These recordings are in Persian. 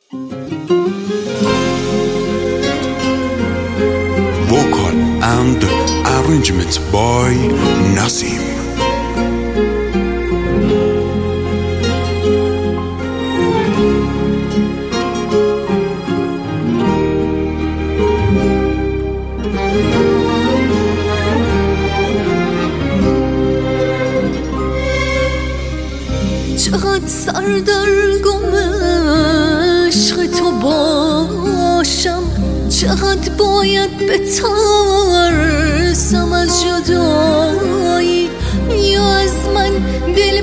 Vocal and arrangement by Nasim. چقدر سردرگم عشق تو باشم، چقدر باید بترسم از جدایی، یا از من دل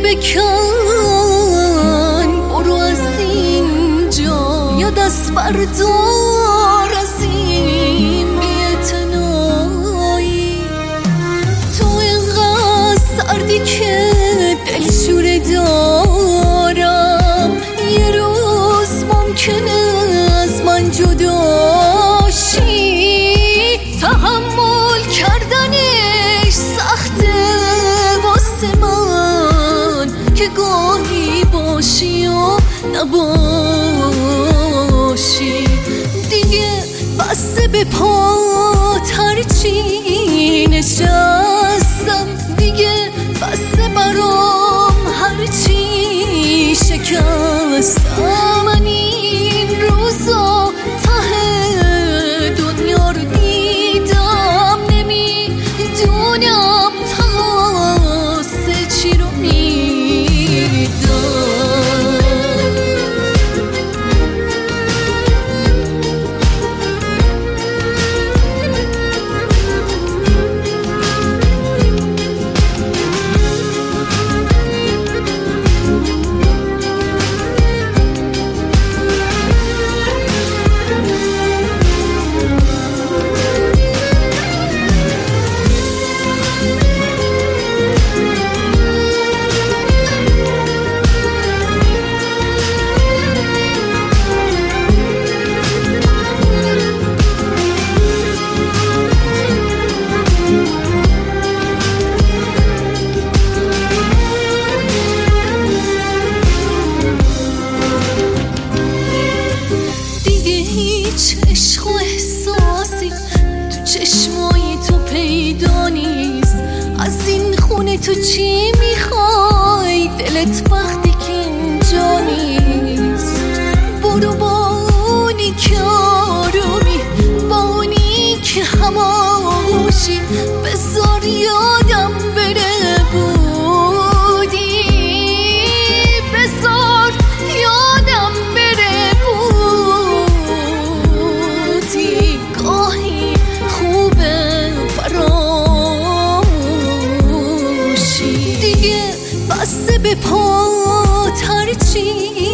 بکن برو از اینجا، یا دست بردار از این بی‌اعتنایی. تو اینقدر سردی که دلشوره دارم، یه روز ممکنه از من جدا شی، تحمل کردنش سخته واسه من که گاهی باشی و نباشی. دیگه بسته به پات هرچی نشستم، دیگه بسته برام هرچی شکستم. من این روزا ته دنیا رو دیدم، نمیدونم تاسه چی رو میدم. عشق و احساسی تو چشمای تو پیدا نیست. از این خونه تو چی میخوای؟ دلت وقتی که اینجا نیست. برو با اونی که آرومی، با اونی که هماهوشی، بذار یادم بره بودی، بذار یادم بره بودی. گاهی خوبه فراموشی، دیگه بسته به پات هرچی